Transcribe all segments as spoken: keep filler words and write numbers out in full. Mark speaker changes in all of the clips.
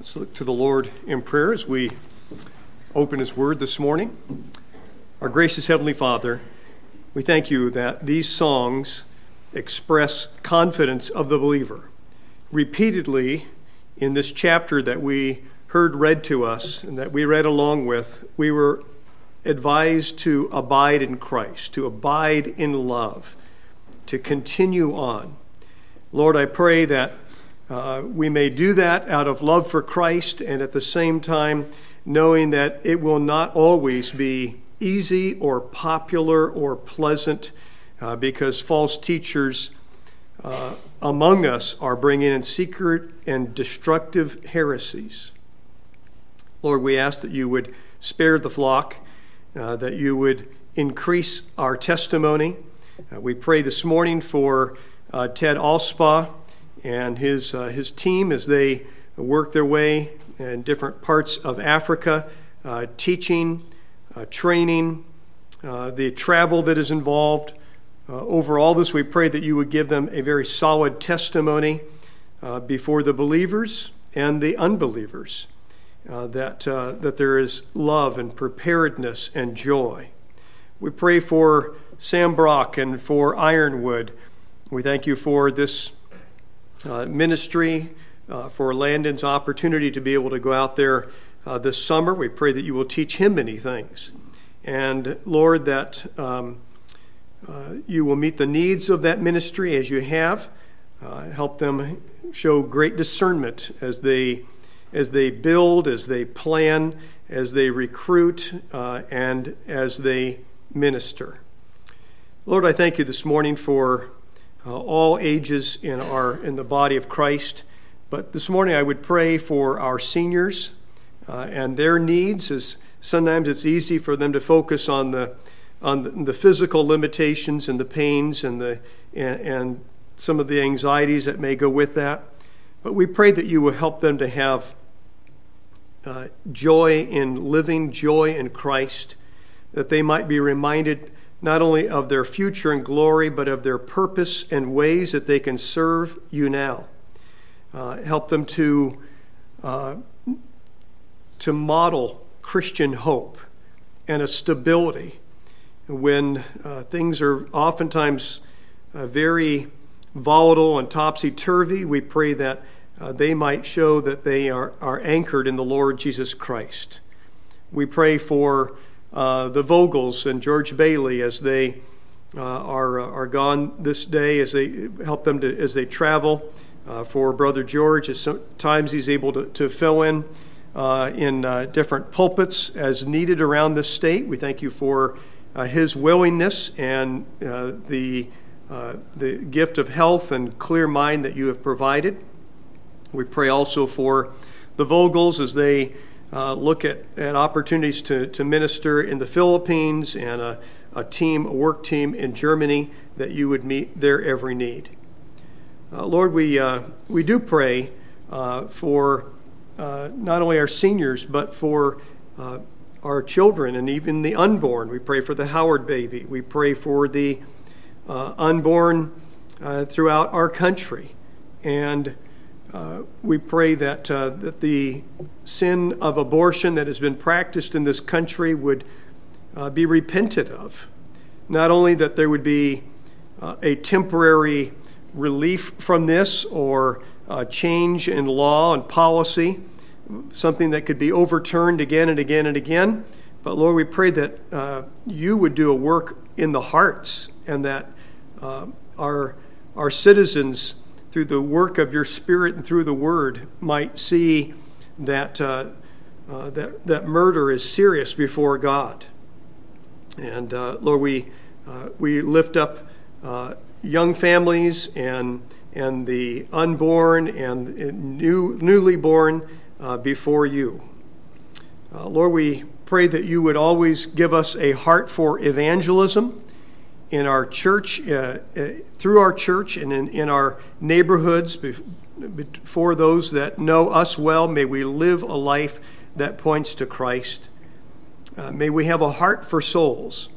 Speaker 1: Let's look to the Lord in prayer as we open His Word this morning. Our gracious Heavenly Father, we thank You that these songs express confidence of the believer. Repeatedly in this chapter that we heard read to us and that we read along with, we were advised to abide in Christ, to abide in love, to continue on. Lord, I pray that Uh, we may do that out of love for Christ and at the same time knowing that it will not always be easy or popular or pleasant uh, because false teachers uh, among us are bringing in secret and destructive heresies. Lord, we ask that You would spare the flock, uh, that You would increase our testimony. Uh, we pray this morning for uh, Ted Alspaugh and his uh, his team as they work their way in different parts of Africa, uh, teaching, uh, training, uh, the travel that is involved. Uh, over all this, we pray that You would give them a very solid testimony uh, before the believers and the unbelievers, uh, that uh, that there is love and preparedness and joy. We pray for Sam Brock and for Ironwood. We thank You for this Uh, ministry, uh, for Landon's opportunity to be able to go out there uh, this summer. We pray that You will teach him many things. And Lord, that um, uh, You will meet the needs of that ministry as You have. Uh, help them show great discernment as they as they build, as they plan, as they recruit, uh, and as they minister. Lord, I thank You this morning for Uh, all ages in our in the body of Christ. But this morning I would pray for our seniors uh, and their needs, as sometimes it's easy for them to focus on the on the, the physical limitations and the pains and the and, and some of the anxieties that may go with that. But we pray that You will help them to have uh, joy in living, joy in Christ, that they might be reminded not only of their future and glory, but of their purpose and ways that they can serve You now. Uh, help them to uh, to model Christian hope and a stability when uh, things are oftentimes uh, very volatile and topsy-turvy. We pray that uh, they might show that they are, are anchored in the Lord Jesus Christ. We pray for Uh, the Vogels and George Bailey as they uh, are uh, are gone this day, as they help them to as they travel. Uh, for Brother George, as sometimes he's able to, to fill in uh, in uh, different pulpits as needed around this state. We thank You for uh, his willingness and uh, the uh, the gift of health and clear mind that You have provided. We pray also for the Vogels as they Uh, look at, at opportunities to, to minister in the Philippines and a, a team, a work team in Germany, that You would meet their every need. Uh, Lord, we uh, we do pray uh, for uh, not only our seniors, but for uh, our children and even the unborn. We pray for the Howard baby. We pray for the uh, unborn uh, throughout our country. And Uh, we pray that uh, that the sin of abortion that has been practiced in this country would uh, be repented of. Not only that there would be uh, a temporary relief from this or a change in law and policy, something that could be overturned again and again and again, but Lord, we pray that uh, You would do a work in the hearts and that uh, our our citizens, through the work of Your Spirit and through the Word, might see that uh, uh, that that murder is serious before God. And uh, Lord, we uh, we lift up uh, young families and and the unborn and new newly born uh, before You. Uh, Lord, we pray that You would always give us a heart for evangelism in our church, uh, uh, through our church and in, in our neighborhoods, before those that know us well. May we live a life that points to Christ. Uh, may we have a heart for souls,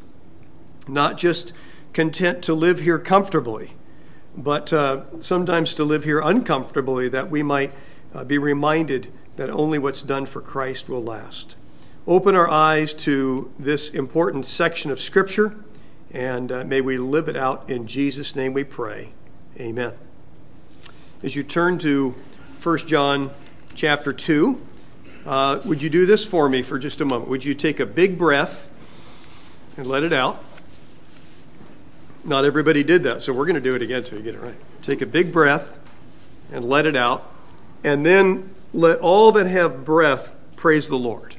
Speaker 1: not just content to live here comfortably, but uh, sometimes to live here uncomfortably, that we might uh, be reminded that only what's done for Christ will last. Open our eyes to this important section of Scripture, and uh, may we live it out. In Jesus' name we pray. Amen. As you turn to First John chapter two, uh, would you do this for me for just a moment? Would you take a big breath and let it out? Not everybody did that, so we're going to do it again until you get it right. Take a big breath and let it out, and then let all that have breath praise the Lord.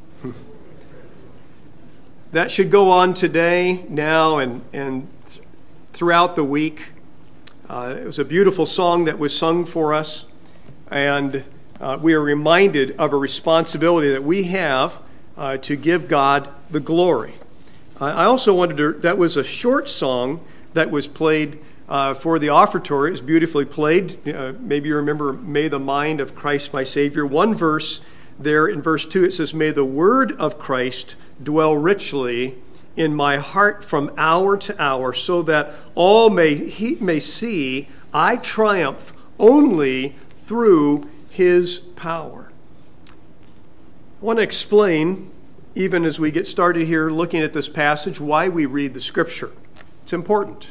Speaker 1: That should go on today, now, and, and th- throughout the week. Uh, it was a beautiful song that was sung for us, and uh, we are reminded of a responsibility that we have uh, to give God the glory. Uh, I also wanted to, that was a short song that was played Uh, for the offertory. It was beautifully played. Uh, maybe you remember, "May the mind of Christ my Savior." One verse there in verse two, it says, "May the word of Christ dwell richly in my heart from hour to hour, so that all may he may see I triumph only through his power." I want to explain, even as we get started here looking at this passage, why we read the Scripture. It's important.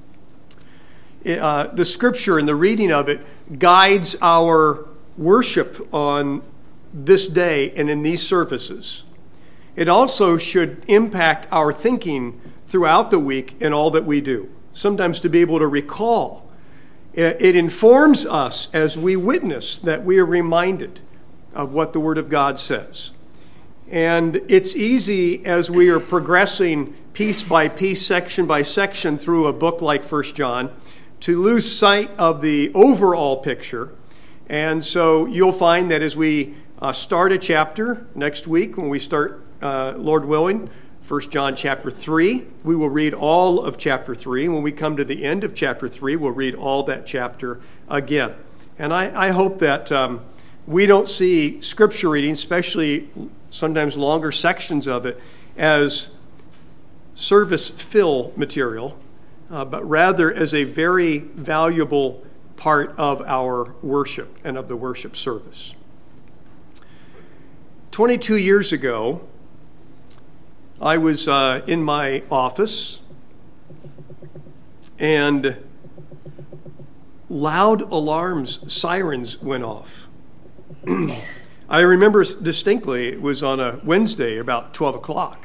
Speaker 1: Uh, the Scripture and the reading of it guides our worship on this day and in these services. It also should impact our thinking throughout the week in all that we do, sometimes to be able to recall. It, it informs us as we witness, that we are reminded of what the Word of God says. And it's easy as we are progressing piece by piece, section by section through a book like First John, to lose sight of the overall picture. And so you'll find that as we uh, start a chapter next week, when we start, uh, Lord willing, First John chapter three, we will read all of chapter three. When we come to the end of chapter three, we'll read all that chapter again. And I, I hope that um, we don't see Scripture reading, especially sometimes longer sections of it, as service fill material, Uh, but rather as a very valuable part of our worship and of the worship service. twenty-two years ago, I was uh, in my office, and loud alarms, sirens went off. I remember distinctly, it was on a Wednesday about twelve o'clock.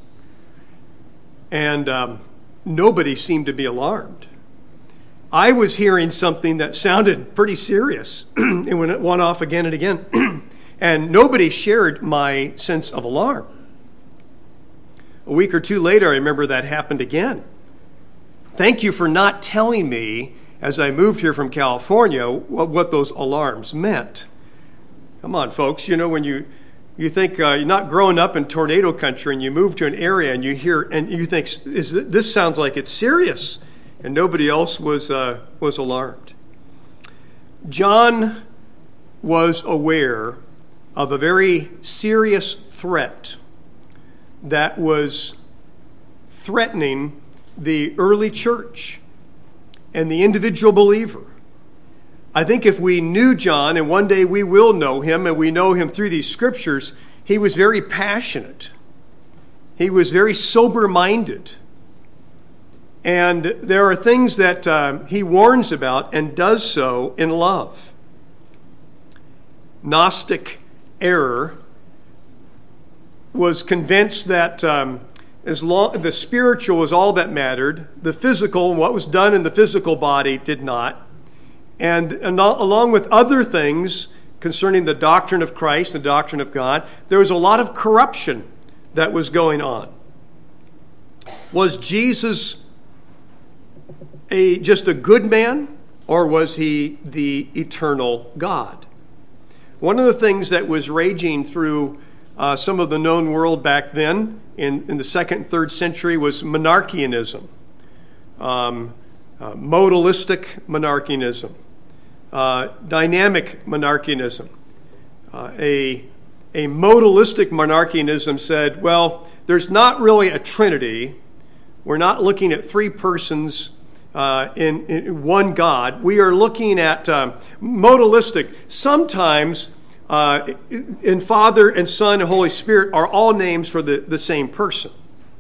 Speaker 1: And um, nobody seemed to be alarmed. I was hearing something that sounded pretty serious, and when it went off again and again, and nobody shared my sense of alarm. A week or two later, I remember that happened again. Thank you for not telling me, as I moved here from California, what, what those alarms meant. Come on, folks. You know, when you You think uh, you're not growing up in tornado country, and you move to an area and you hear and you think, "Is this, this sounds like it's serious," and nobody else was uh, was alarmed. John was aware of a very serious threat that was threatening the early church and the individual believer. I think if we knew John, and one day we will know him, and we know him through these Scriptures, he was very passionate. He was very sober-minded. And there are things that uh, he warns about and does so in love. Gnostic error was convinced that um, as long the spiritual was all that mattered, the physical and what was done in the physical body did not. And, and along with other things concerning the doctrine of Christ, the doctrine of God, there was a lot of corruption that was going on. Was Jesus a just a good man, or was he the eternal God? One of the things that was raging through uh, some of the known world back then, in, in the second and third century, was monarchianism, um, uh, modalistic monarchianism. Uh, dynamic monarchianism. Uh, a, a modalistic monarchianism said, well, there's not really a trinity. We're not looking at three persons uh, in, in one God. We are looking at um, modalistic. Sometimes Uh, and Father and Son and Holy Spirit are all names for the, the same person.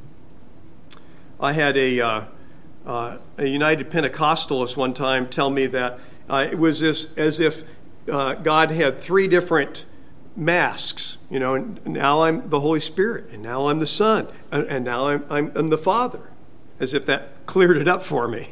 Speaker 1: I had a, uh, uh, a United Pentecostalist one time tell me that uh, it was as, as if uh, God had three different masks. You know, and now I'm the Holy Spirit, and now I'm the Son, and, and now I'm, I'm, I'm the Father, as if that cleared it up for me.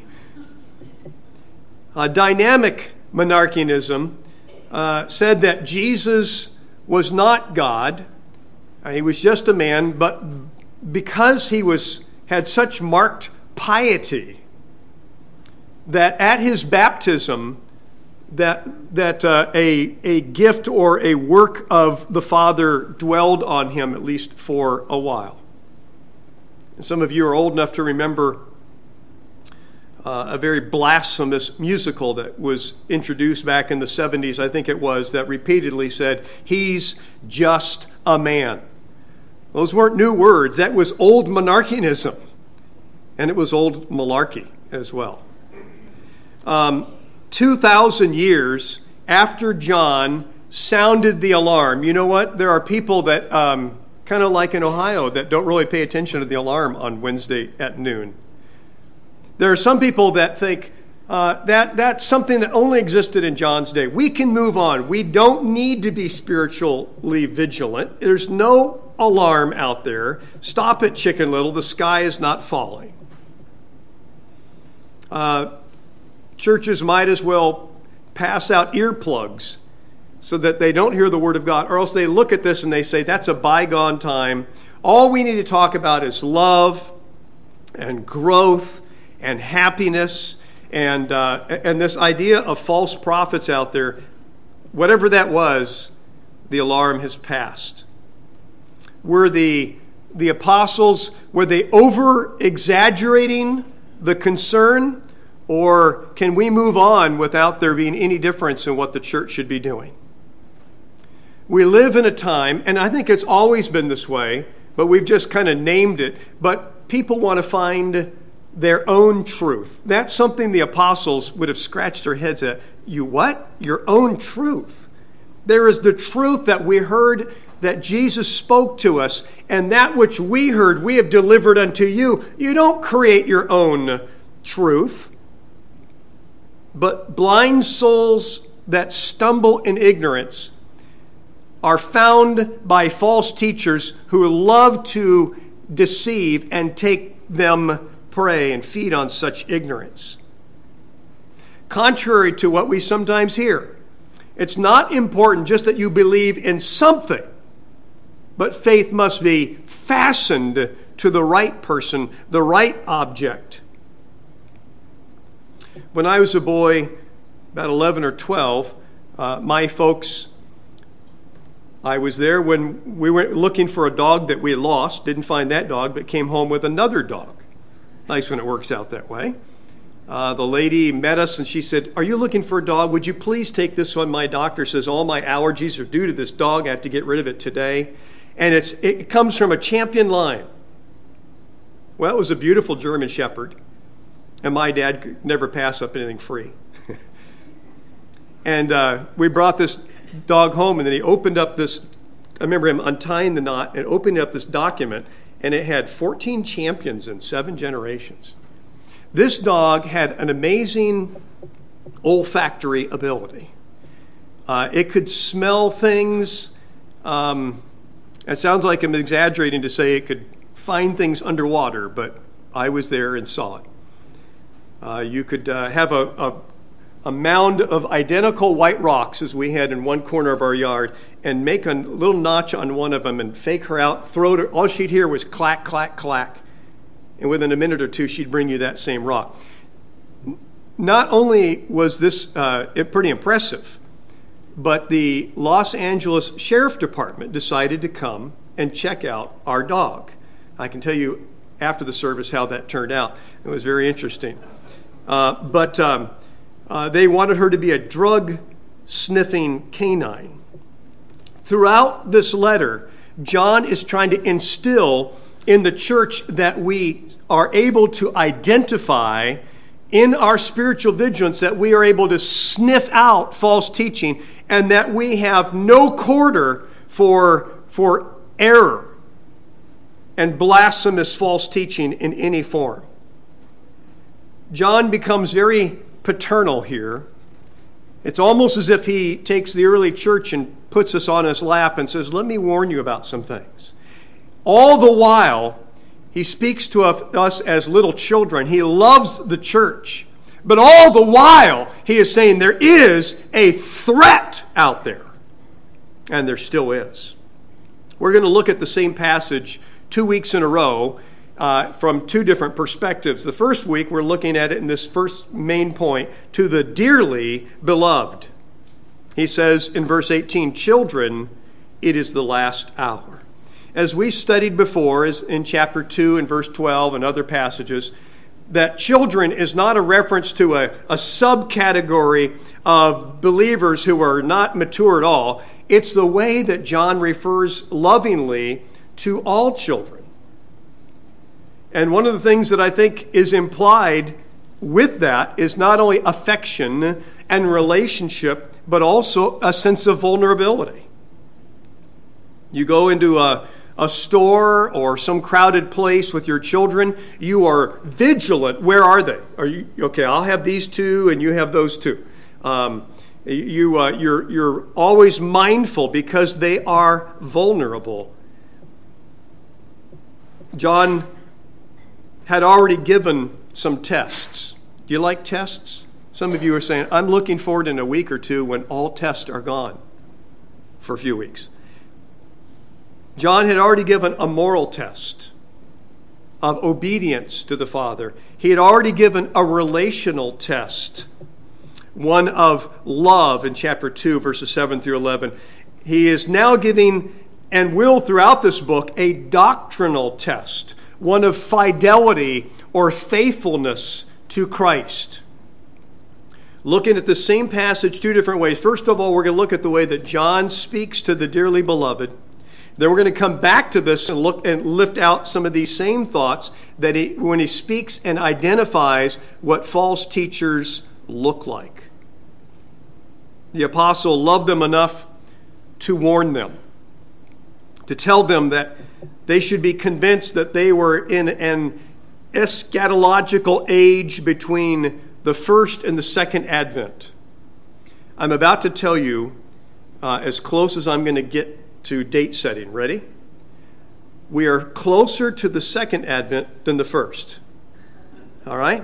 Speaker 1: Uh, dynamic monarchianism uh, said that Jesus was not God. Uh, he was just a man, but because he was had such marked piety that at his baptism, that that uh, a a gift or a work of the Father dwelled on him, at least for a while. And some of you are old enough to remember uh, a very blasphemous musical that was introduced back in the seventies, I think it was, that repeatedly said, "He's just a man." Those weren't new words. That was old monarchianism, and it was old malarkey as well. Um, two thousand years after John sounded the alarm, you know what? There are people that, um, kind of like in Ohio, that don't really pay attention to the alarm on Wednesday at noon. There are some people that think uh, that that's something that only existed in John's day. We can move on. We don't need to be spiritually vigilant. There's no alarm out there. Stop it, Chicken Little. The sky is not falling. Uh, churches might as well pass out earplugs so that they don't hear the Word of God, or else they look at this and they say, that's a bygone time. All we need to talk about is love and growth and happiness and uh, and this idea of false prophets out there. Whatever that was, the alarm has passed. Were the, the apostles, were they over-exaggerating the concern? Or can we move on without there being any difference in what the church should be doing? We live in a time, and I think it's always been this way, but we've just kind of named it, but people want to find their own truth. That's something the apostles would have scratched their heads at. You what? Your own truth. There is the truth that we heard that Jesus spoke to us, and that which we heard we have delivered unto you. You don't create your own truth. But blind souls that stumble in ignorance are found by false teachers who love to deceive and take them prey and feed on such ignorance. Contrary to what we sometimes hear, it's not important just that you believe in something, but faith must be fastened to the right person, the right object. When I was a boy, about eleven or twelve, uh, my folks, I was there when we were looking for a dog that we had lost, didn't find that dog, but came home with another dog. Nice when it works out that way. Uh, the lady met us and she said, "Are you looking for a dog? Would you please take this one? My doctor says all my allergies are due to this dog. I have to get rid of it today. And it's it comes from a champion line." Well, it was a beautiful German Shepherd. And my dad could never pass up anything free. And uh, we brought this dog home, and then he opened up this, I remember him untying the knot and opening up this document, and it had fourteen champions in seven generations. This dog had an amazing olfactory ability. Uh, it could smell things. Um, it sounds like I'm exaggerating to say it could find things underwater, but I was there and saw it. Uh, you could uh, have a, a, a mound of identical white rocks, as we had in one corner of our yard, and make a little notch on one of them and fake her out, throw it. All she'd hear was clack, clack, clack. And within a minute or two, she'd bring you that same rock. Not only was this uh, it pretty impressive, but the Los Angeles Sheriff Department decided to come and check out our dog. I can tell you after the service how that turned out. It was very interesting. Uh, but um, uh, they wanted her to be a drug-sniffing canine. Throughout this letter, John is trying to instill in the church that we are able to identify in our spiritual vigilance that we are able to sniff out false teaching and that we have no quarter for, for error and blasphemous false teaching in any form. John becomes very paternal here. It's almost as if he takes the early church and puts us on his lap and says, let me warn you about some things. All the while, he speaks to us as little children. He loves the church. But all the while, he is saying there is a threat out there. And there still is. We're going to look at the same passage two weeks in a row uh, from two different perspectives. The first week, we're looking at it in this first main point, to the dearly beloved. He says in verse eighteen, children, it is the last hour. As we studied before, as in chapter two and verse twelve and other passages, that children is not a reference to a, a subcategory of believers who are not mature at all. It's the way that John refers lovingly to all children. And one of the things that I think is implied with that is not only affection and relationship, but also a sense of vulnerability. You go into a a store or some crowded place with your children, you are vigilant. Where are they? Are you okay? I'll have these two, and you have those two. Um, you, uh, you're you're always mindful because they are vulnerable. John had already given some tests. Do you like tests? Some of you are saying, "I'm looking forward in a week or two when all tests are gone for a few weeks." John had already given a moral test of obedience to the Father. He had already given a relational test, one of love in chapter two, verses seven through eleven. He is now giving, and will throughout this book, a doctrinal test, one of fidelity or faithfulness to Christ. Looking at the same passage two different ways. First of all, we're going to look at the way that John speaks to the dearly beloved. Then we're going to come back to this and look and lift out some of these same thoughts that he, when he speaks and identifies what false teachers look like. The apostle loved them enough to warn them, to tell them that they should be convinced that they were in an eschatological age between the first and the second advent. I'm about to tell you, uh, as close as I'm going to get to date setting. Ready? We are closer to the second advent than the first. All right?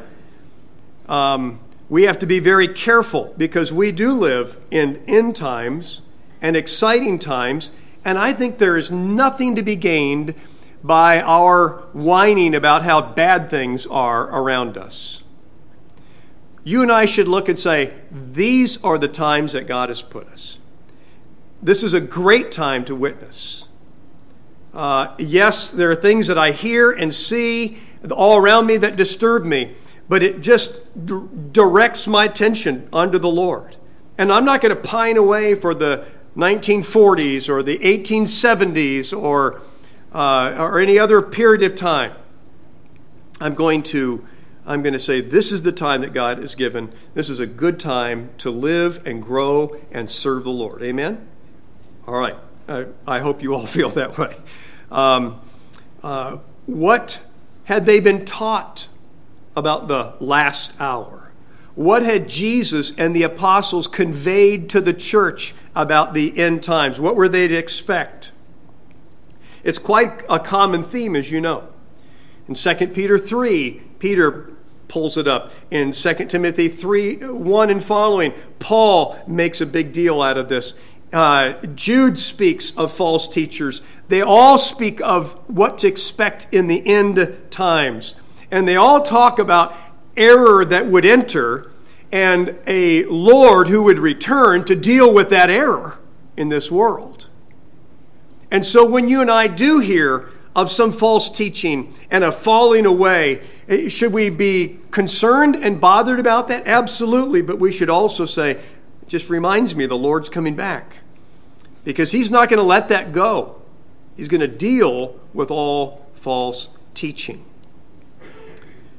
Speaker 1: Um, we have to be very careful because we do live in end times and exciting times, and I think there is nothing to be gained by our whining about how bad things are around us. You and I should look and say, these are the times that God has put us. This is a great time to witness. Uh, yes, there are things that I hear and see all around me that disturb me, but it just d- directs my attention unto the Lord. And I'm not going to pine away for the nineteen forties or the eighteen seventies or, uh, or any other period of time. I'm going to I'm going to say this is the time that God has given. This is a good time to live and grow and serve the Lord. Amen? All right. I, I hope you all feel that way. Um, uh, what had they been taught about the last hour? What had Jesus and the apostles conveyed to the church about the end times? What were they to expect? It's quite a common theme, as you know. In Second Peter three, Peter pulls it up. In Second Timothy three, one and following, Paul makes a big deal out of this. Uh, Jude speaks of false teachers. They all speak of what to expect in the end times. And they all talk about error that would enter and a Lord who would return to deal with that error in this world. And so when you and I do hear of some false teaching and a falling away, should we be concerned and bothered about that? Absolutely. But we should also say, it just reminds me the Lord's coming back. Because he's not going to let that go. He's going to deal with all false teaching.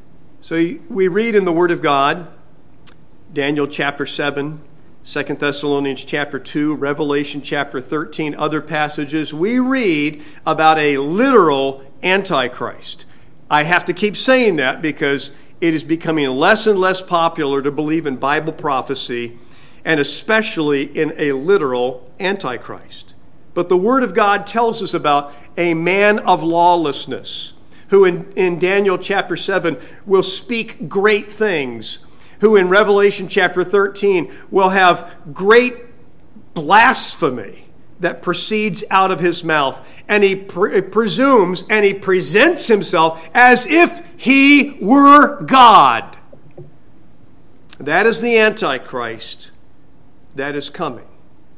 Speaker 1: So we read in the Word of God, Daniel chapter seven, Second Thessalonians chapter two, Revelation chapter thirteen, other passages. We read about a literal Antichrist. I have to keep saying that because it is becoming less and less popular to believe in Bible prophecy, and especially in a literal Antichrist. But the Word of God tells us about a man of lawlessness, who in, in Daniel chapter seven will speak great things, who in Revelation chapter thirteen will have great blasphemy that proceeds out of his mouth. And he pre- presumes and he presents himself as if he were God. That is the Antichrist that is coming.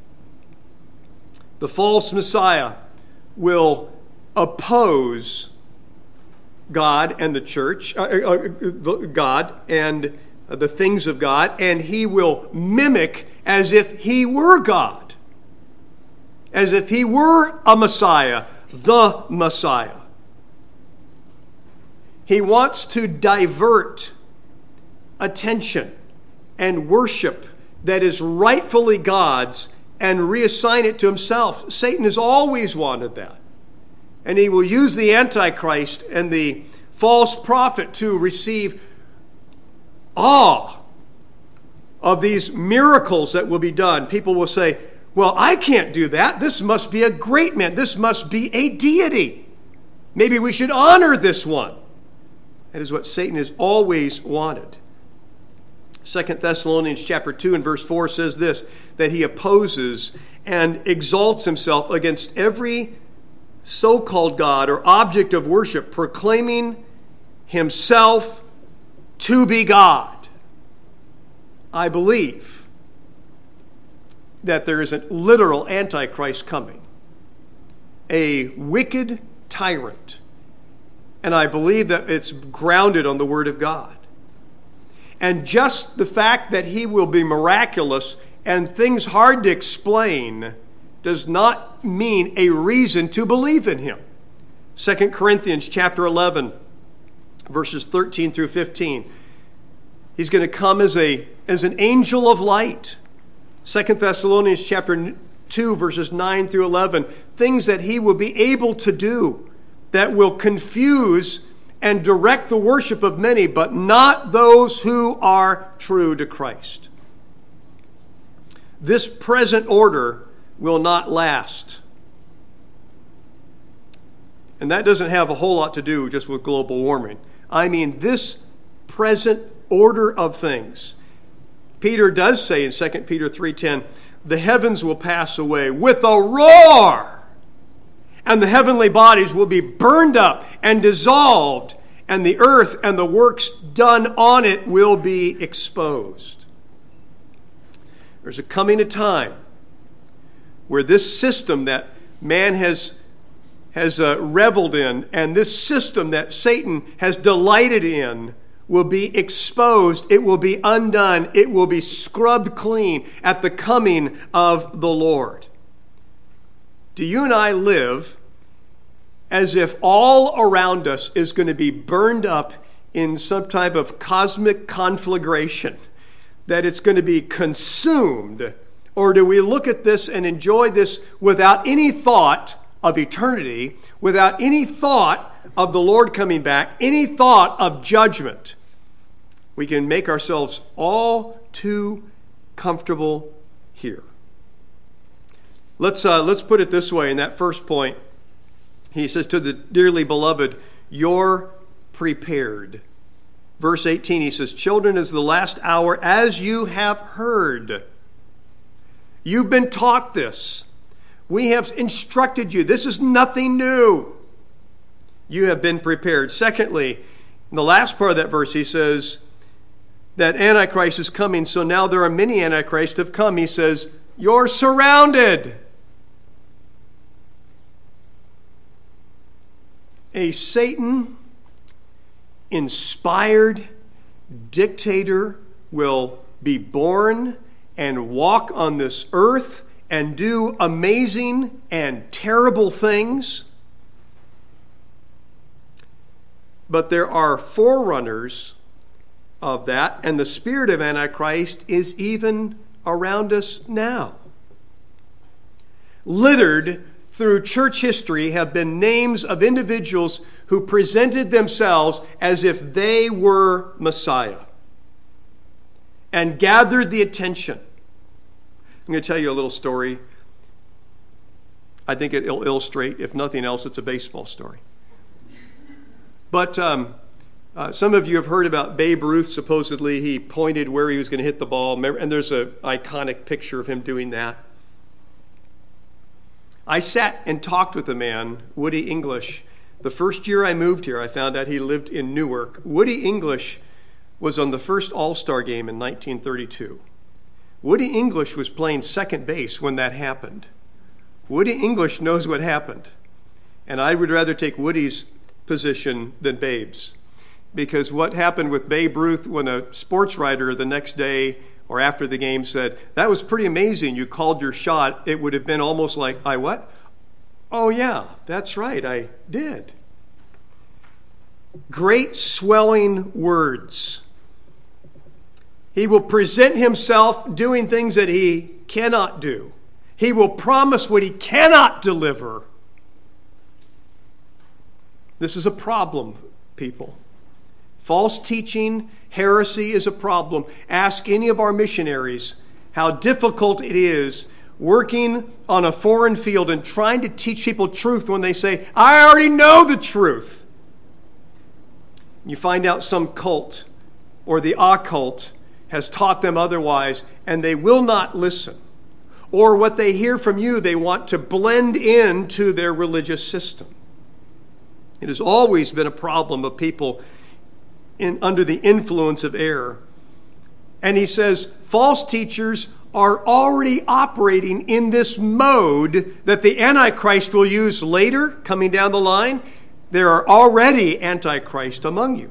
Speaker 1: The false Messiah will oppose God and the church, uh, uh, God and the things of God, and he will mimic as if he were God, as if he were a Messiah, the Messiah. He wants to divert attention and worship that is rightfully God's and reassign it to himself. Satan has always wanted that. And he will use the Antichrist and the false prophet to receive awe of these miracles that will be done. People will say, well, I can't do that. This must be a great man. This must be a deity. Maybe we should honor this one. That is what Satan has always wanted. Second Thessalonians chapter two and verse four says this, that he opposes and exalts himself against every so-called God or object of worship, proclaiming himself to be God. I believe that there is a literal Antichrist coming, a wicked tyrant, and I believe that it's grounded on the Word of God. And just the fact that he will be miraculous and things hard to explain does not mean a reason to believe in him. Second Corinthians chapter eleven, verses thirteen through fifteen. He's going to come as a as an angel of light. Second Thessalonians chapter two, verses nine through eleven. Things that he will be able to do that will confuse and direct the worship of many, but not those who are true to Christ. This present order will not last. And that doesn't have a whole lot to do just with global warming. I mean, this present order of things. Peter does say in Second Peter three ten, the heavens will pass away with a roar, and the heavenly bodies will be burned up and dissolved, and the earth and the works done on it will be exposed. There's a coming a time where this system that man has, has uh, reveled in, and this system that Satan has delighted in, will be exposed. It will be undone. It will be scrubbed clean at the coming of the Lord. Do you and I live as if all around us is going to be burned up in some type of cosmic conflagration, that it's going to be consumed? Or do we look at this and enjoy this without any thought of eternity, without any thought of the Lord coming back, any thought of judgment? We can make ourselves all too comfortable here. Let's, uh, let's put it this way in that first point. He says, to the dearly beloved, you're prepared. Verse eighteen, he says, children, is the last hour, as you have heard. You've been taught this. We have instructed you. This is nothing new. You have been prepared. Secondly, in the last part of that verse, he says that Antichrist is coming. So now there are many Antichrists have come. He says, you're surrounded. A Satan-inspired dictator will be born and walk on this earth and do amazing and terrible things. But there are forerunners of that, and the spirit of Antichrist is even around us now. Littered through church history have been names of individuals who presented themselves as if they were Messiah and gathered the attention. I'm going to tell you a little story. I think it'll illustrate, if nothing else, it's a baseball story. But um, uh, some of you have heard about Babe Ruth. Supposedly, he pointed where he was going to hit the ball, and there's an iconic picture of him doing that. I sat and talked with a man, Woody English. The first year I moved here, I found out he lived in Newark. Woody English was on the first All-Star game in nineteen thirty-two. Woody English was playing second base when that happened. Woody English knows what happened. And I would rather take Woody's position than Babe's. Because what happened with Babe Ruth when a sports writer the next day or after the game said, "That was pretty amazing, you called your shot," it would have been almost like, "I what? Oh yeah, that's right, I did." Great swelling words. He will present himself doing things that he cannot do. He will promise what he cannot deliver. This is a problem, people. False teaching, heresy is a problem. Ask any of our missionaries how difficult it is working on a foreign field and trying to teach people truth when they say, "I already know the truth." You find out some cult or the occult has taught them otherwise, and they will not listen. Or what they hear from you, they want to blend into their religious system. It has always been a problem of people in, under the influence of error. And he says, false teachers are already operating in this mode that the Antichrist will use later, coming down the line. There are already Antichrist among you.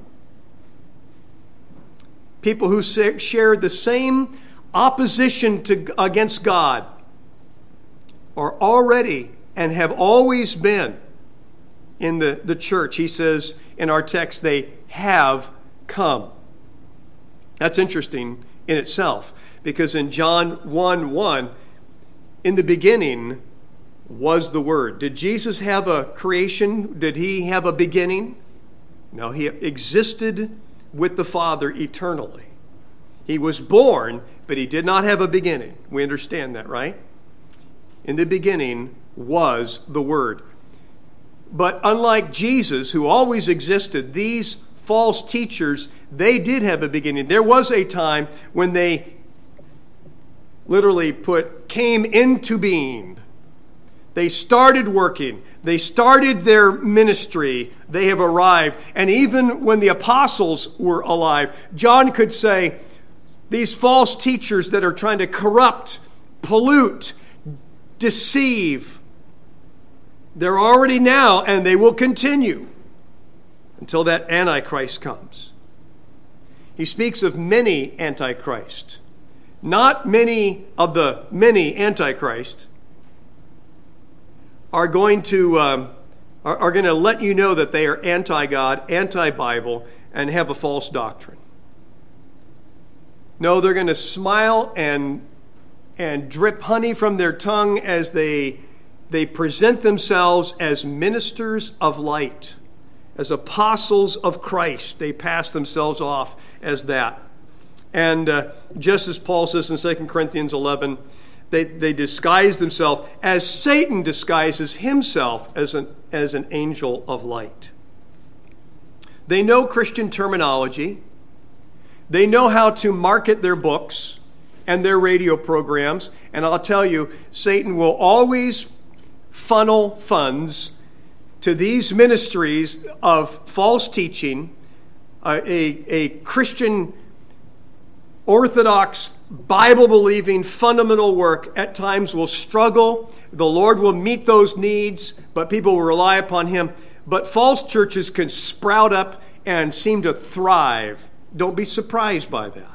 Speaker 1: People who share the same opposition to, against God are already and have always been in the, the church. He says in our text, they have come. That's interesting in itself, because in John one one, in the beginning was the Word. Did Jesus have a creation? Did he have a beginning? No, he existed with the Father eternally. He was born, but he did not have a beginning. We understand that, right? In the beginning was the Word. But unlike Jesus, who always existed, these false teachers, they did have a beginning. There was a time when they literally put, came into being. They started working. They started their ministry. They have arrived. And even when the apostles were alive, John could say, these false teachers that are trying to corrupt, pollute, deceive, they're already now, and they will continue until that Antichrist comes. He speaks of many Antichrist. Not many of the many Antichrist are going to um, are, are going to let you know that they are anti-God, anti-Bible, and have a false doctrine. No, they're going to smile and and drip honey from their tongue as they they present themselves as ministers of light, as apostles of Christ. They pass themselves off as that. And uh, just as Paul says in Second Corinthians eleven, they, they disguise themselves as Satan disguises himself as an, as an angel of light. They know Christian terminology. They know how to market their books and their radio programs. And I'll tell you, Satan will always funnel funds to these ministries of false teaching. Uh, a, a Christian, Orthodox, Bible-believing, fundamental work at times will struggle. The Lord will meet those needs, but people will rely upon Him. But false churches can sprout up and seem to thrive. Don't be surprised by that.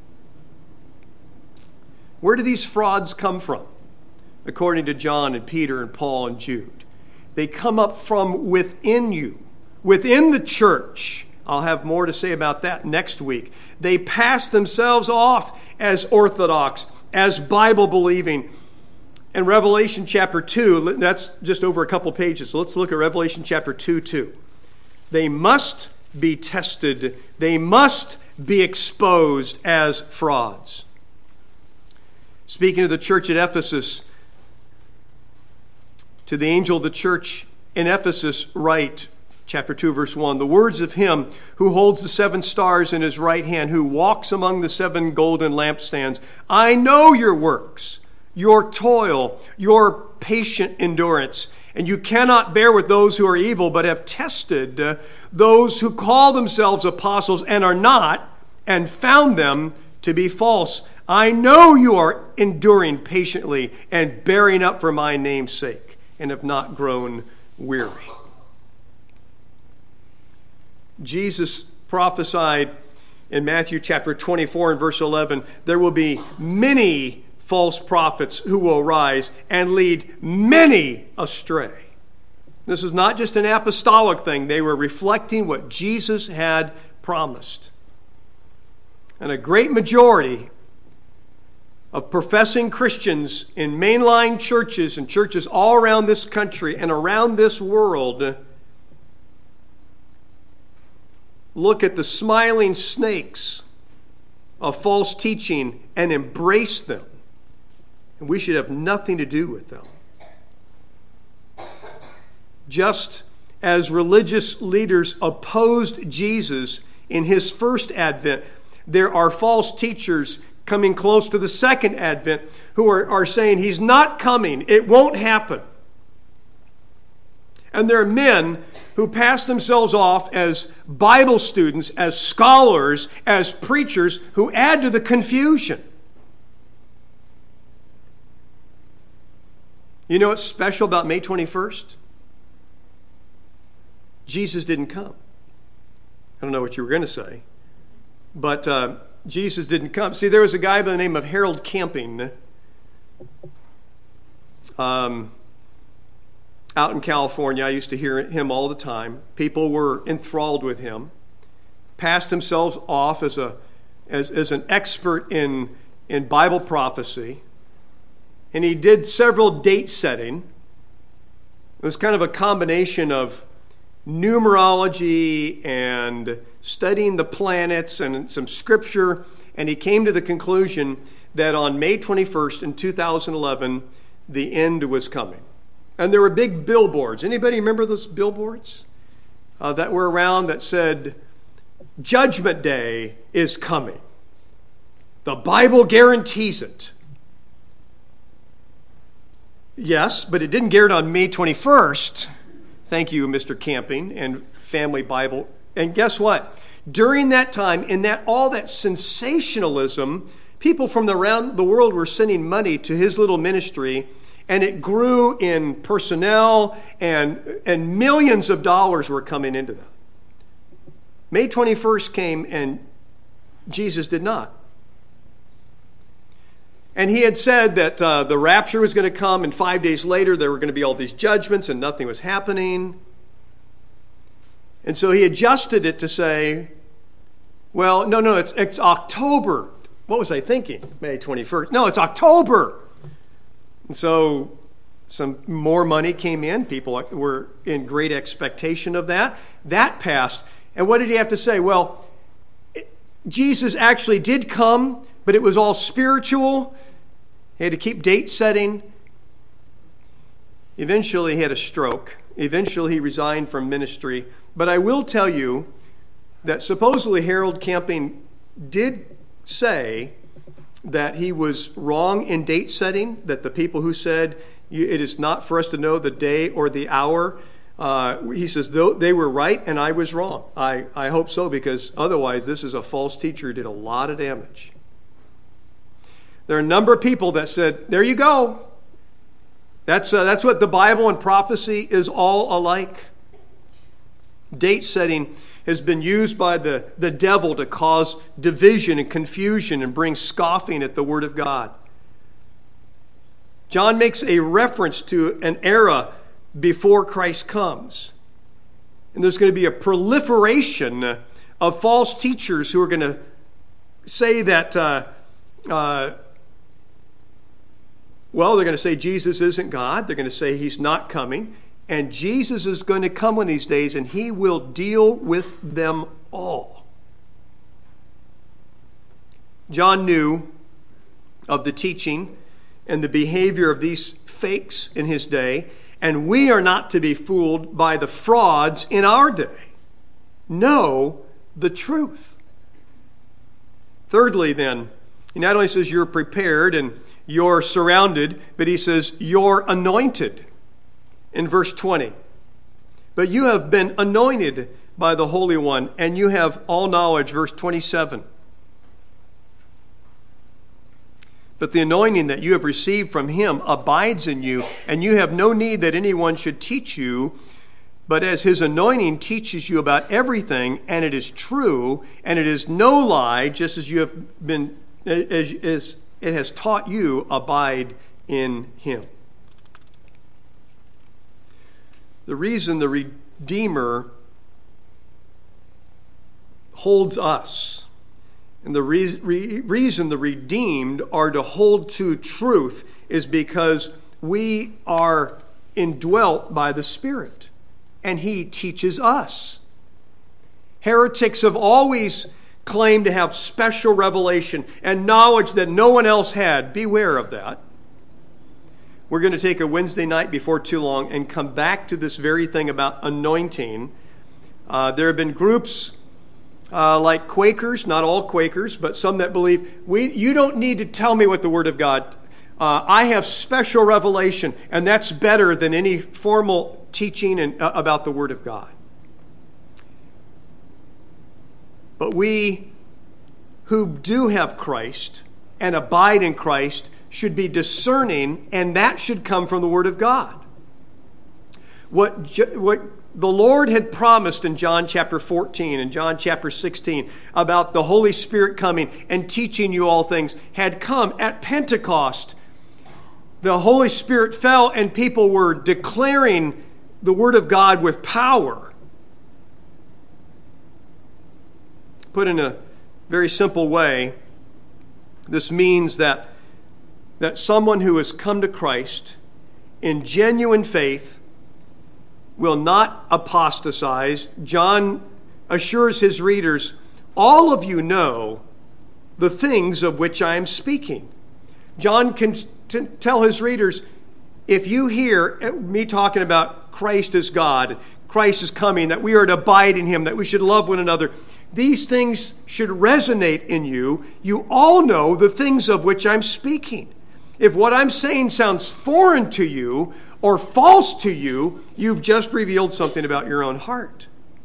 Speaker 1: Where do these frauds come from? According to John and Peter and Paul and Jude, they come up from within you, within the church. I'll have more to say about that next week. They pass themselves off as orthodox, as Bible-believing. In Revelation chapter two, that's just over a couple pages. So let's look at Revelation chapter two, two. They must be tested. They must be exposed as frauds. Speaking to the church at Ephesus, to the angel of the church in Ephesus, write, chapter two, verse one, the words of him who holds the seven stars in his right hand, who walks among the seven golden lampstands. I know your works, your toil, your patient endurance, and you cannot bear with those who are evil, but have tested uh, those who call themselves apostles and are not, and found them to be false. I know you are enduring patiently and bearing up for my name's sake, and have not grown weary. Jesus prophesied in Matthew chapter twenty-four and verse eleven, there will be many false prophets who will rise and lead many astray. This is not just an apostolic thing. They were reflecting what Jesus had promised. And a great majority of professing Christians in mainline churches and churches all around this country and around this world look at the smiling snakes of false teaching and embrace them. And we should have nothing to do with them. Just as religious leaders opposed Jesus in his first advent, there are false teachers coming close to the second advent who are, are saying he's not coming, it won't happen. And there are men who pass themselves off as Bible students, as scholars, as preachers who add to the confusion. You know what's special about May twenty-first? Jesus didn't come. I don't know what you were going to say. But uh, Jesus didn't come. See, there was a guy by the name of Harold Camping um, out in California. I used to hear him all the time. People were enthralled with him. Passed themselves off as a as, as an expert in, in Bible prophecy. And he did several date setting. It was kind of a combination of numerology and studying the planets and some scripture, and he came to the conclusion that on May twenty-first in two thousand eleven, the end was coming. And there were big billboards. Anybody remember those billboards uh, that were around that said, Judgment Day is coming. The Bible guarantees it. Yes, but it didn't guarantee on May twenty-first. Thank you, Mister Camping and Family Bible. And guess what? During that time, in that all that sensationalism, people from around the world were sending money to his little ministry, and it grew in personnel, and, and millions of dollars were coming into that. May twenty-first came, and Jesus did not. And he had said that uh, the rapture was going to come, and five days later there were going to be all these judgments, and nothing was happening. And so he adjusted it to say, well, no, no, it's, it's October. What was I thinking? May twenty-first. No, it's October. And so some more money came in. People were in great expectation of that. That passed. And what did he have to say? Well, Jesus actually did come, but it was all spiritual. He had to keep date setting. Eventually he had a stroke. Eventually he resigned from ministry. But I will tell you that supposedly Harold Camping did say that he was wrong in date setting, that the people who said it is not for us to know the day or the hour, uh, he says they were right and I was wrong. I, I hope so, because otherwise this is a false teacher who did a lot of damage. There are a number of people that said, there you go. That's, uh, that's what the Bible and prophecy is all alike. Date setting has been used by the, the devil to cause division and confusion and bring scoffing at the Word of God. John makes a reference to an era before Christ comes. And there's going to be a proliferation of false teachers who are going to say that, uh, uh, well, they're going to say Jesus isn't God. They're going to say he's not coming. And Jesus is going to come one of these days, and he will deal with them all. John knew of the teaching and the behavior of these fakes in his day, and we are not to be fooled by the frauds in our day. Know the truth. Thirdly, then, he not only says you're prepared and you're surrounded, but he says you're anointed in verse twenty. But you have been anointed by the Holy One, and you have all knowledge, verse twenty-seven. But the anointing that you have received from him abides in you, and you have no need that anyone should teach you, but as his anointing teaches you about everything, and it is true, and it is no lie, just as you have been, as, as it has taught you, abide in him. The reason the Redeemer holds us, and the re- re- reason the redeemed are to hold to truth, is because we are indwelt by the Spirit, and he teaches us. Heretics have always claimed to have special revelation and knowledge that no one else had. Beware of that. We're going to take a Wednesday night before too long and come back to this very thing about anointing. Uh, there have been groups uh, like Quakers, not all Quakers, but some that believe, we, you don't need to tell me what the Word of God, uh, I have special revelation, and that's better than any formal teaching and, uh, about the Word of God. But we who do have Christ and abide in Christ should be discerning, and that should come from the Word of God. What, what the Lord had promised in John chapter fourteen and John chapter sixteen about the Holy Spirit coming and teaching you all things had come at Pentecost. The Holy Spirit fell and people were declaring the Word of God with power. Put in a very simple way, this means that that someone who has come to Christ in genuine faith will not apostatize. John assures his readers, all of you know the things of which I am speaking. John can t- tell his readers, if you hear me talking about Christ as God, Christ is coming, that we are to abide in him, that we should love one another, these things should resonate in you. You all know the things of which I'm speaking. If what I'm saying sounds foreign to you or false to you, you've just revealed something about your own heart.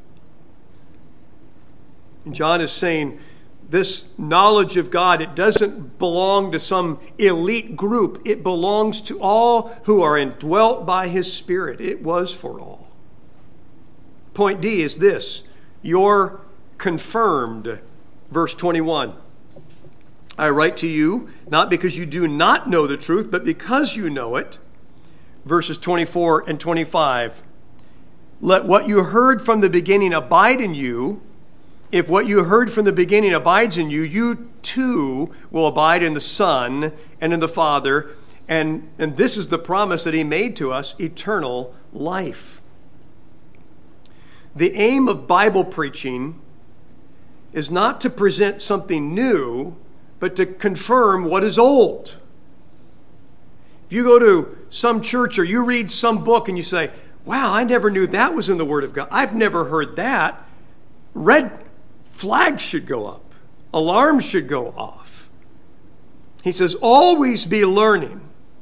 Speaker 1: And John is saying this knowledge of God, it doesn't belong to some elite group. It belongs to all who are indwelt by his Spirit. It was for all. Point D is this: you're confirmed. Verse twenty-one. I write to you, not because you do not know the truth, but because you know it. Verses twenty-four and twenty-five. Let what you heard from the beginning abide in you. If what you heard from the beginning abides in you, you too will abide in the Son and in the Father. And, and this is the promise that he made to us, eternal life. The aim of Bible preaching is not to present something new, but to confirm what is old. If you go to some church or you read some book and you say, wow, I never knew that was in the Word of God. I've never heard that. Red flags should go up. Alarms should go off. He says, always be learning.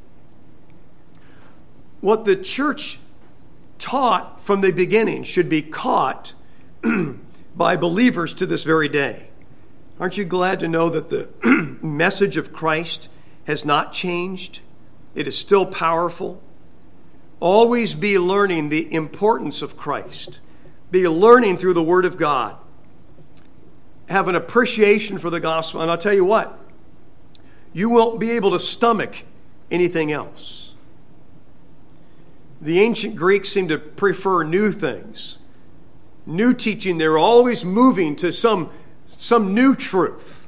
Speaker 1: What the church taught from the beginning should be caught by believers to this very day. Aren't you glad to know that the message of Christ has not changed? It is still powerful. Always be learning the importance of Christ. Be learning through the Word of God. Have an appreciation for the gospel. And I'll tell you what, you won't be able to stomach anything else. The ancient Greeks seemed to prefer new things. new teaching. They're always moving to some, some new truth.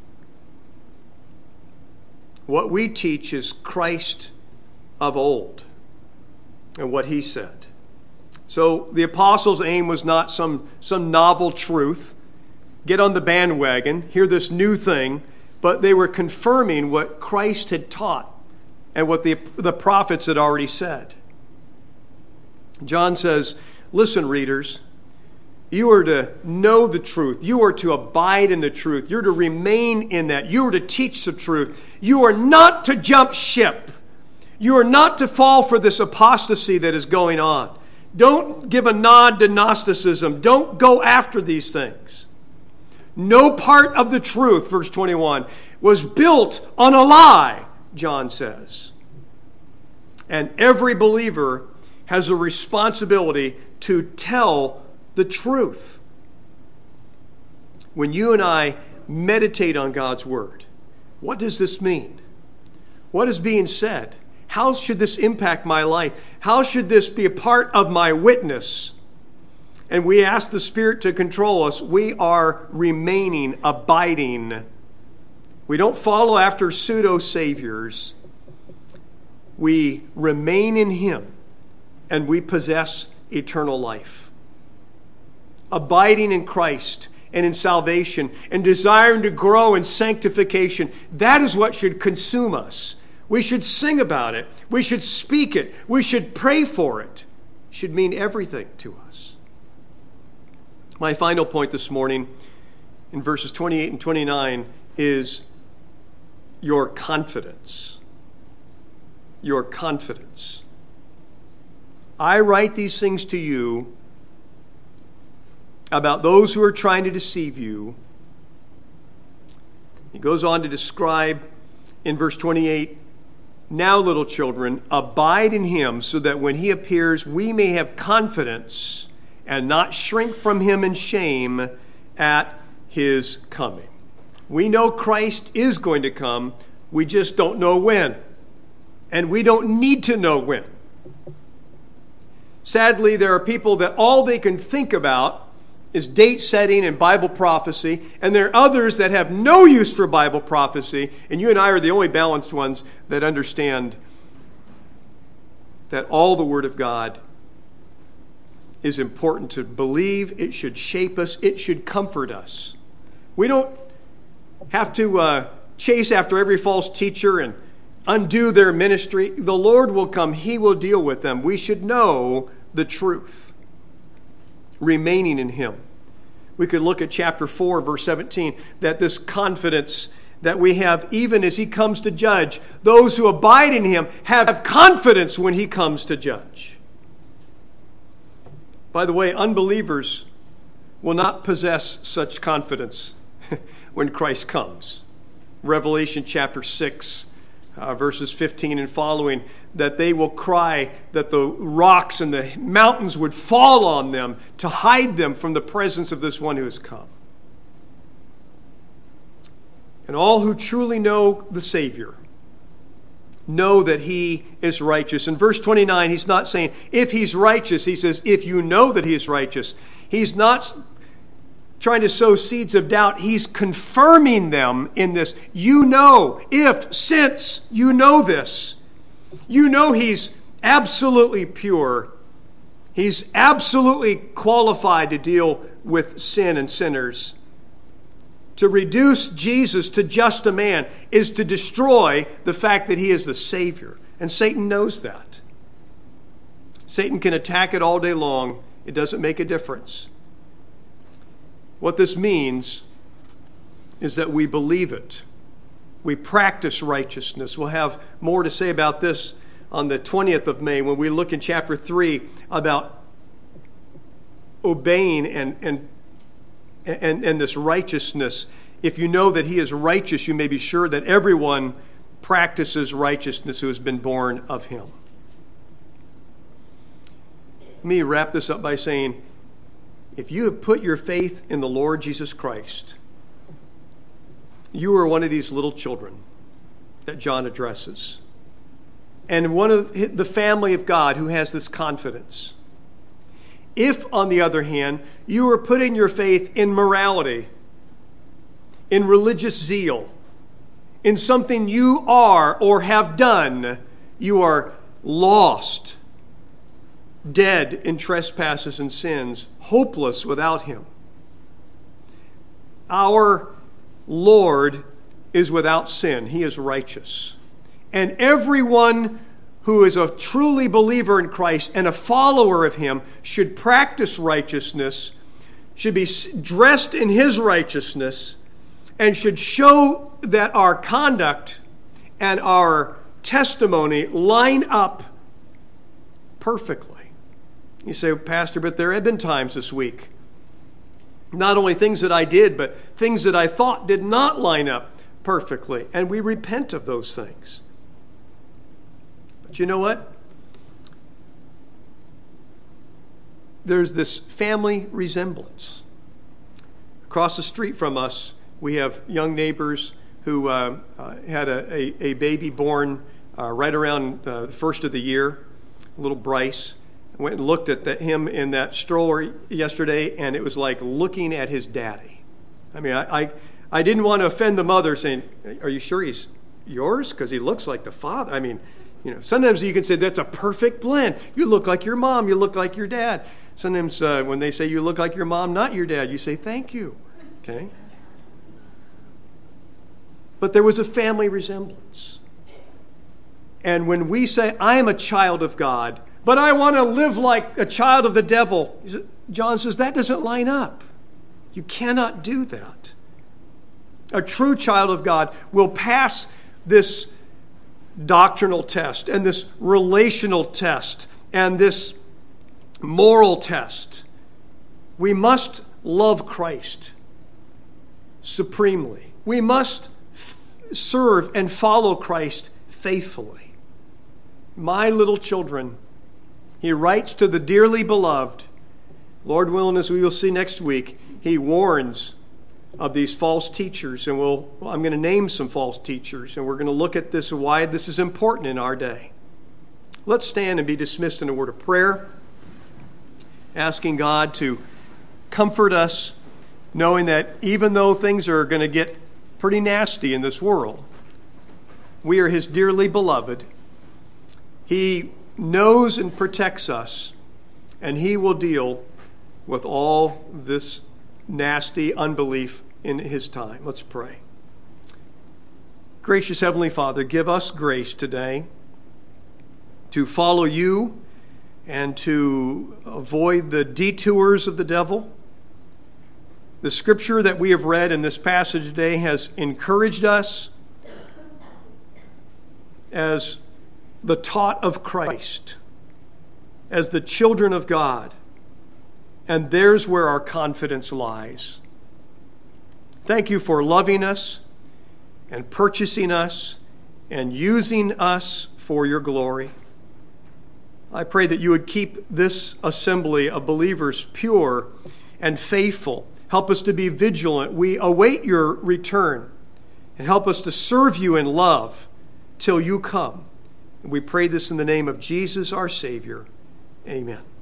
Speaker 1: What we teach is Christ of old and what he said. So the apostles' aim was not some, some novel truth. Get on the bandwagon, hear this new thing, but they were confirming what Christ had taught and what the, the prophets had already said. John says, listen, readers, you are to know the truth. You are to abide in the truth. You're to remain in that. You are to teach the truth. You are not to jump ship. You are not to fall for this apostasy that is going on. Don't give a nod to Gnosticism. Don't go after these things. No part of the truth, verse twenty-one, was built on a lie, John says. And every believer has a responsibility to tell the truth. When you and I meditate on God's word, what does this mean? What is being said? How should this impact my life? How should this be a part of my witness? And we ask the Spirit to control us. We are remaining, abiding. We don't follow after pseudo-saviors. We remain in him, and we possess eternal life. Abiding in Christ and in salvation and desiring to grow in sanctification, that is what should consume us. We should sing about it. We should speak it. We should pray for it. It should mean everything to us. My final point this morning in verses twenty-eight and twenty-nine is your confidence. Your confidence. I write these things to you about those who are trying to deceive you. He goes on to describe in verse twenty-eight, now, little children, abide in him so that when he appears, we may have confidence and not shrink from him in shame at his coming. We know Christ is going to come. We just don't know when. And we don't need to know when. Sadly, there are people that all they can think about is date setting and Bible prophecy, and there are others that have no use for Bible prophecy, and you and I are the only balanced ones that understand that all the Word of God is important to believe. It should shape us. It should comfort us. We don't have to uh, chase after every false teacher and undo their ministry. The Lord will come. He will deal with them. We should know the truth. Remaining in him. We could look at chapter four, verse seventeen, that this confidence that we have even as he comes to judge, those who abide in him have confidence when he comes to judge. By the way, unbelievers will not possess such confidence when Christ comes. Revelation chapter six, Uh, verses fifteen and following, that they will cry that the rocks and the mountains would fall on them to hide them from the presence of this one who has come. And all who truly know the Savior know that he is righteous. In verse twenty-nine, he's not saying if he's righteous. He says if you know that he is righteous. He's not trying to sow seeds of doubt. He's confirming them in this. You know, if, since you know this, you know he's absolutely pure. He's absolutely qualified to deal with sin and sinners. To reduce Jesus to just a man is to destroy the fact that he is the Savior. And Satan knows that. Satan can attack it all day long. It doesn't make a difference. What this means is that we believe it. We practice righteousness. We'll have more to say about this on the twentieth of May when we look in chapter three about obeying and, and, and, and this righteousness. If you know that he is righteous, you may be sure that everyone practices righteousness who has been born of him. Let me wrap this up by saying, if you have put your faith in the Lord Jesus Christ, you are one of these little children that John addresses. And one of the family of God who has this confidence. If, on the other hand, you are putting your faith in morality, in religious zeal, in something you are or have done, you are lost, dead in trespasses and sins, hopeless without him. Our Lord is without sin. He is righteous. And everyone who is a truly believer in Christ and a follower of him should practice righteousness, should be dressed in his righteousness, and should show that our conduct and our testimony line up perfectly. You say, Pastor, but there have been times this week, not only things that I did, but things that I thought did not line up perfectly. And we repent of those things. But you know what? There's this family resemblance. Across the street from us, we have young neighbors who uh, uh, had a, a, a baby born uh, right around uh, the first of the year, little Bryce. I went and looked at the, him in that stroller yesterday, and it was like looking at his daddy. I mean, I, I, I didn't want to offend the mother saying, are you sure he's yours? Because he looks like the father. I mean, you know, sometimes you can say, that's a perfect blend. You look like your mom. You look like your dad. Sometimes uh, when they say you look like your mom, not your dad, you say, thank you. Okay? But there was a family resemblance. And when we say, I am a child of God, but I want to live like a child of the devil, John says that doesn't line up. You cannot do that. A true child of God will pass this doctrinal test and this relational test and this moral test. We must love Christ supremely. We must f- serve and follow Christ faithfully. My little children, he writes to the dearly beloved, Lord willing, as we will see next week, he warns of these false teachers, and we'll, well, I'm going to name some false teachers, and we're going to look at this, why this is important in our day. Let's stand and be dismissed in a word of prayer, asking God to comfort us, knowing that even though things are going to get pretty nasty in this world, we are his dearly beloved. He knows and protects us, and he will deal with all this nasty unbelief in his time. Let's pray. Gracious Heavenly Father, give us grace today to follow you and to avoid the detours of the devil. The scripture that we have read in this passage today has encouraged us as the taught of Christ, as the children of God. And there's where our confidence lies. Thank you for loving us and purchasing us and using us for your glory. I pray that you would keep this assembly of believers pure and faithful. Help us to be vigilant. We await your return, and help us to serve you in love till you come. And we pray this in the name of Jesus, our Savior. Amen.